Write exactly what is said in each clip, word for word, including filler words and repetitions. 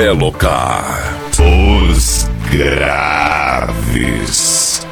Belocar. Os graves.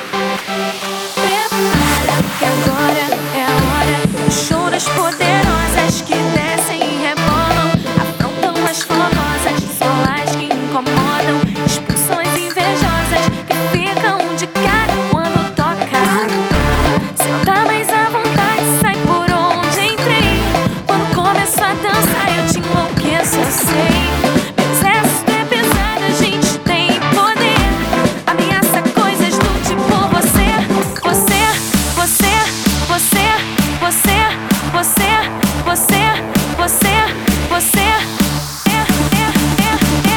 Prepara que agora é a hora do show das poderosas que descem e rebolam, afrontam as fogosas, só as que incomodam, expulsam as invejosas que ficam de cara quando toca. Senta mais à vontade, sai por onde entrei. Quando começo a dançar eu te enlouqueço, eu sei. Meu exército é pesado, a gente tem poder. Ameaça coisas do tipo você, você, você, você, você, você, você, você, você. É, é, é, é.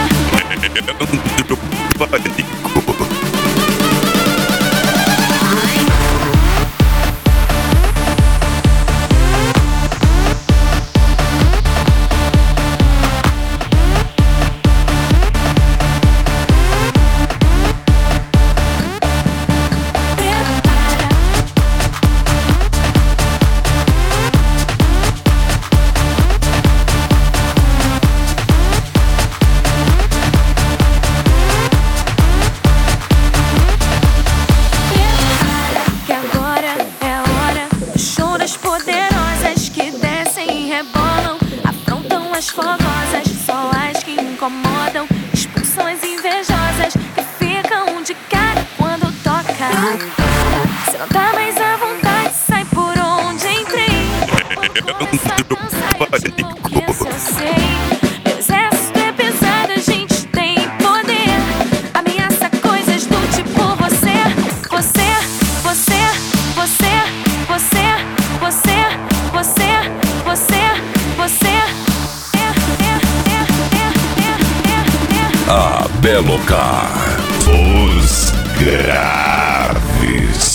Poderosas que descem e rebolam, afrontam as fogosas, só as que incomodam, expulsam as invejosas que ficam de cara quando toca. Senta mais à vontade, sai por onde entrei. Quando começa a dançar eu te enlouqueço, eu sei. Meu exército é pesado, a gente tem poder. Ameaça coisas do tipo você, você, você, você, você, você, você, você, você. É, é, é, é, é, é, é. A Belocar. Os graves.